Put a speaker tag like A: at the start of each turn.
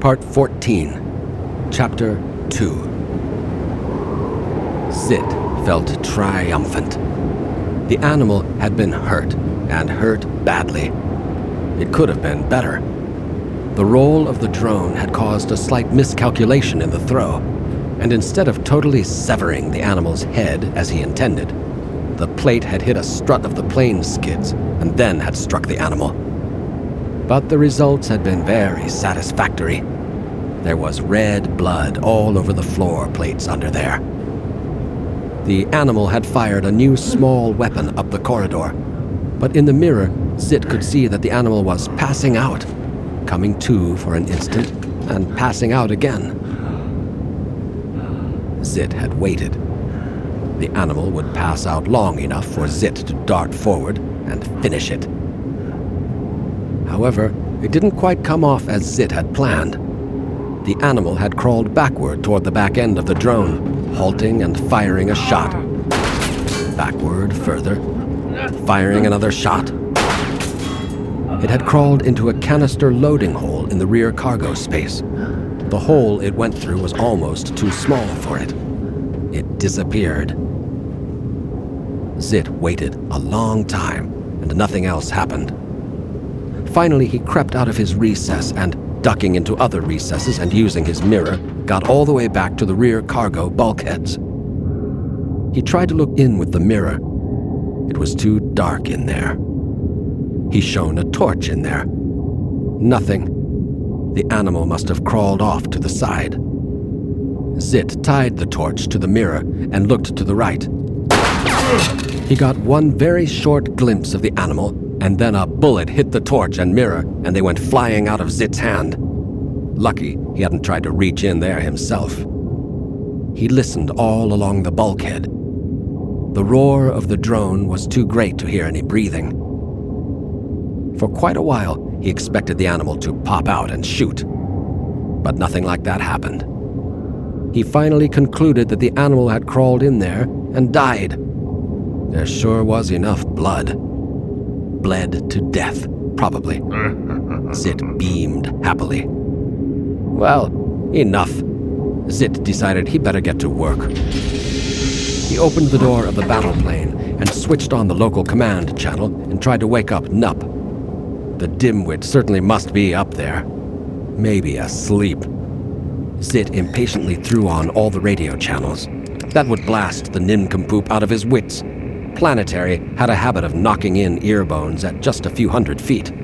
A: Part 14, Chapter 2. Zit felt triumphant. The animal had been hurt, and hurt badly. It could have been better. The roll of the drone had caused a slight miscalculation in the throw, and instead of totally severing the animal's head as he intended, the plate had hit a strut of the plane skids and then had struck the animal. But the results had been very satisfactory. There was red blood all over the floor plates under there. The animal had fired a new small weapon up the corridor, but in the mirror, Zit could see that the animal was passing out, coming to for an instant and passing out again. Zit had waited. The animal would pass out long enough for Zit to dart forward and finish it. However, it didn't quite come off as Zit had planned. The animal had crawled backward toward the back end of the drone, halting and firing a shot. Backward further, firing another shot. It had crawled into a canister loading hole in the rear cargo space. The hole it went through was almost too small for it. It disappeared. Zit waited a long time, and nothing else happened. Finally, he crept out of his recess and, ducking into other recesses and using his mirror, got all the way back to the rear cargo bulkheads. He tried to look in with the mirror. It was too dark in there. He shone a torch in there. Nothing. The animal must have crawled off to the side. Zit tied the torch to the mirror and looked to the right. He got one very short glimpse of the animal, and then a bullet hit the torch and mirror, and they went flying out of Zit's hand. Lucky he hadn't tried to reach in there himself. He listened all along the bulkhead. The roar of the drone was too great to hear any breathing. For quite a while, he expected the animal to pop out and shoot, but nothing like that happened. He finally concluded that the animal had crawled in there and died. There sure was enough blood. Bled to death, probably. Zit beamed happily. Well, enough. Zit decided he better get to work. He opened the door of the battle plane and switched on the local command channel and tried to wake up Nup. The dimwit certainly must be up there. Maybe asleep. Zit impatiently threw on all the radio channels. That would blast the nincompoop out of his wits. Planetary had a habit of knocking in ear bones at just a few hundred feet.